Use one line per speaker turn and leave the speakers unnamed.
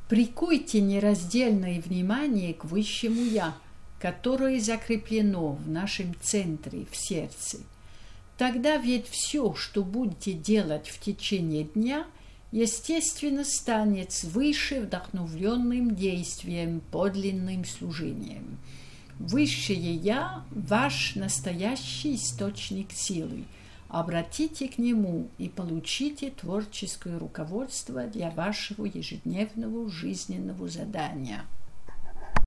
Прикуйте нераздельное внимание к высшему «Я», которое закреплено в нашем центре, в сердце. Тогда ведь все, что будете делать в течение дня, естественно, станет свыше вдохновленным действием, подлинным служением. Высшее «Я» – ваш настоящий источник силы. Обратите к нему и получите творческое руководство для вашего ежедневного жизненного задания.